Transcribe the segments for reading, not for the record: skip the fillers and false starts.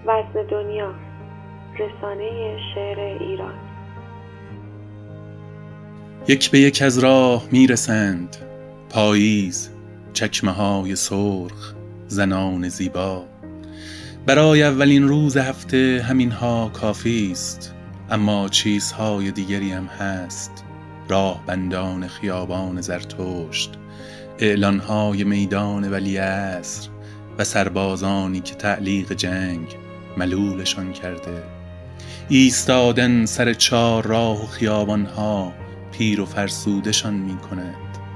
وزن دنیا، رسانه شعر ایران. یک به یک از راه میرسند پاییز، چکمه های سرخ، زنان زیبا. برای اولین روز هفته همینها کافی است، اما چیزهای دیگری هم هست. راه بندان خیابان زرتشت، اعلانهای میدان ولیعصر و سربازانی که تعلیق جنگ ملولشان کرده. ایستادن سر چار راه و خیابانها پیر و فرسودشان می کند.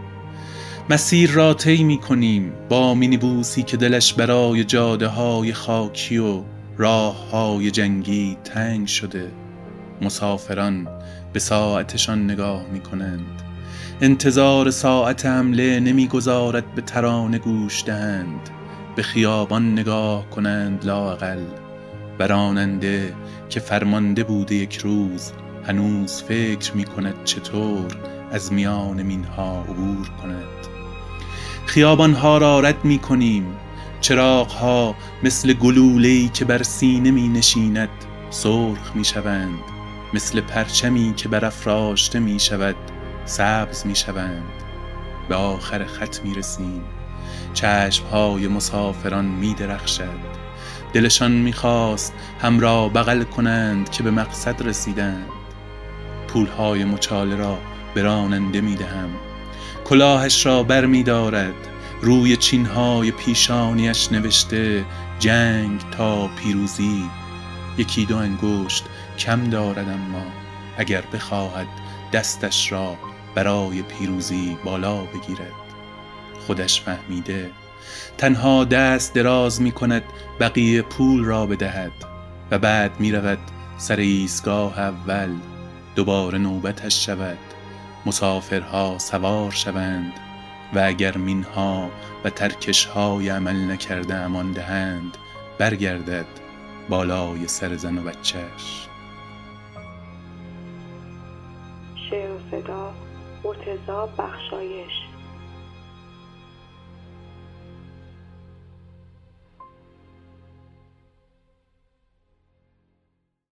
مسیر را طی می کنیم با مینیبوسی که دلش برای جاده های خاکی و راه های جنگی تنگ شده. مسافران به ساعتشان نگاه می کنند. انتظار ساعت حمله نمی گذارد به ترانه گوش دهند. به خیابان نگاه کنند لااقل. راننده که فرمانده بوده یک روز هنوز فکر می کند چطور از میان مینها عبور کند. خیابانها را رد می کنیم. چراغها مثل گلوله‌ای که بر سینه می نشیند سرخ می شوند. مثل پرچمی که برافراشته می شود سبز می شوند. به آخر خط می رسیم. چشمهای مسافران می درخشد. دلشان می‌خواست هم را بغل کنند که به مقصد رسیدند. پولهای مچاله را به راننده می‌دهم. کلاهش را بر می‌دارد. روی چینهای پیشانیش نوشته جنگ تا پیروزی. یکی دو انگشت کم دارد، اما اگر بخواهد دستش را برای پیروزی بالا بگیرد. خودش فهمیده. تنها دست دراز می کند بقیه پول را بدهد و بعد می رود سر ایستگاه اول. دوباره نوبتش شود. مسافرها سوار شوند و اگر مینها و ترکشهای عمل نکرده امان دهند برگردد بالای سر زن و بچهش. شعر و صدا مرتضی بخشایش.